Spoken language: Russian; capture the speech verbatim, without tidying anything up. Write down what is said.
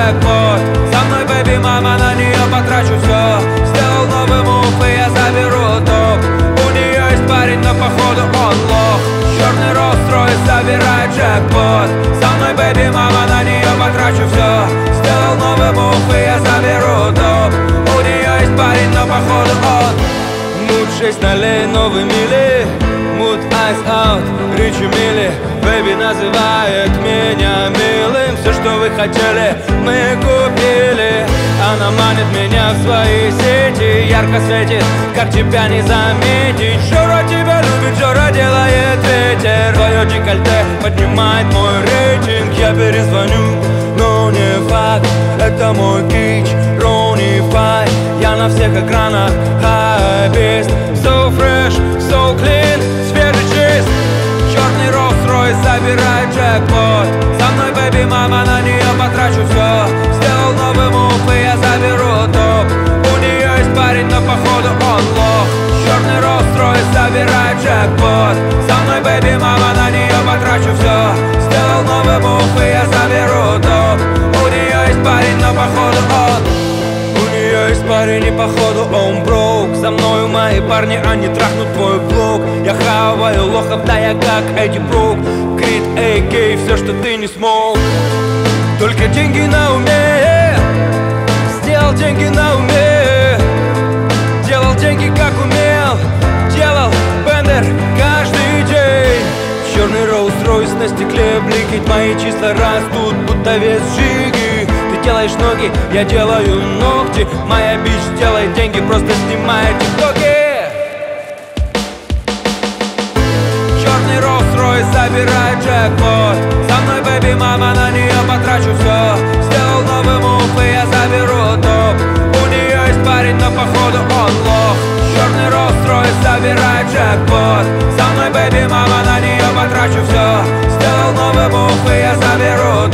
джекпот. Со мной бэби мама, на нее потрачу все. Сделал новый мув и я заберу топ. У нее есть парень, но походу он лох. Черный Rolls-Royce забирает джекпот. Со мной бэби мама, на нее потрачу все. Сделал новый мув и я заберу топ. У нее есть парень, но походу он. Мут шесть нолей, новый мили. Мут айс аут, Ричи Мили. Бэби называет меня милым. Все, что вы хотели, мы купили. Она манит меня в свои сети. Ярко светит, как тебя не заметить. Жора тебя любит, Жора делает ветер. Твое декольте поднимает мой рейтинг. Я перезвоню, но не факт. Это мой кич, Ронни Фай. Я на всех экранах хайбист. So fresh, so clean, свежий чист. Черный Rolls-Royce забирает джекпот. Со мной бэби мама, на нее потрачу все. Сделал новый мув и я заберу топ. У нее есть парень, но походу он лох. Черный Rolls-Royce забирает джекпот. Со мной бэби мама, на нее потрачу все. Сделал новый мув и я заберу топ. У нее есть парень, но походу он. У нее есть парень и походу он броук. За мною мои парни, они трахнут твой блог. Я хаваю лохов, да я как Эдди Брук. Крит, эй, кей, все, что ты не смог. Только деньги на уме. Сделал деньги на уме. Делал деньги как умел. Делал бендер каждый день. Черный Rolls-Royce на стекле бликит. Мои числа растут, будто вес жиги. Ты делаешь ноги, я делаю ногти. Моя бич делает деньги, просто снимает тиктоки. Черный Rolls-Royce забирает джекпот. Со мной бэби мама, на нее потрачу все. Сделал новый мув и я заберу топ. У нее есть парень, но походу он лох. Черный Rolls-Royce забирает джекпот. Со мной бэби мама, на нее потрачу все. Сделал новый мув и я заберу топ.